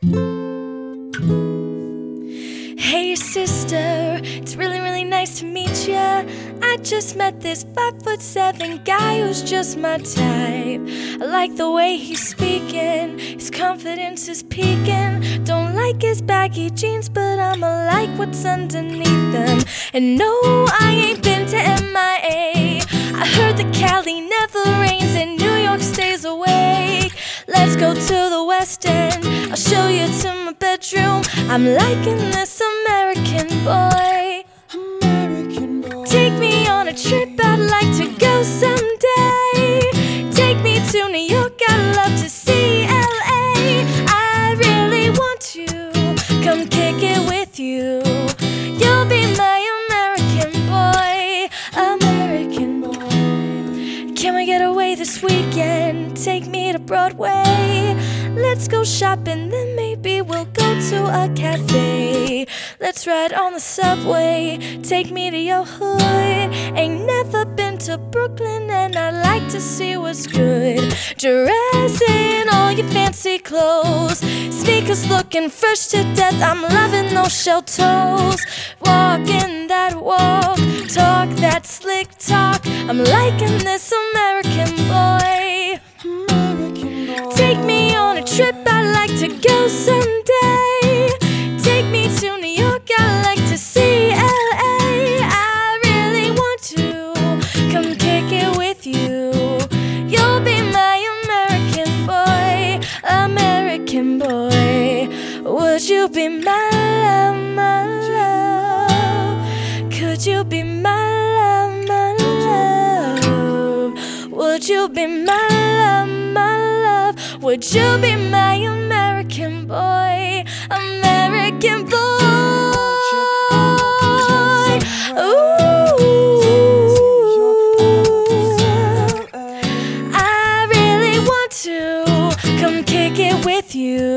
Hey sister, it's really nice to meet ya. I just met this 5'7" guy who's just my type. I like the way he's speaking, his confidence is peaking. Don't like his baggy jeans, but I'ma like what's underneath them. And no, I ain't been to MIA. I heard that Cali never rains and New York stays awake. Let's go to the West End, I'll show you to my bedroom. I'm liking this American boy. Take me on a trip, I'd like to go someday. Take me to New York, I'd love to see LA. I really want to come kick it with you. You'll be my American boy, American boy. Can we get away this weekend? Take me to Broadway. Let's go shopping, then maybe we'll go to a cafe. Let's ride on the subway, take me to your hood. Ain't never been to Brooklyn and I'd like to see what's good. Dress in all your fancy clothes, sneakers looking fresh to death. I'm loving those shell toes. Walking that walk, talk that slick talk. I'm liking this American boy. Take me on a trip, I'd like to go someday. Take me to New York, I'd like to see LA. I really want to come kick it with you. You'll be my American boy, American boy. Would you be my love, my love? Could you be my love, my love? Would you be my love, my love? Would you be my American boy, American boy? Ooh, I really want to come kick it with you.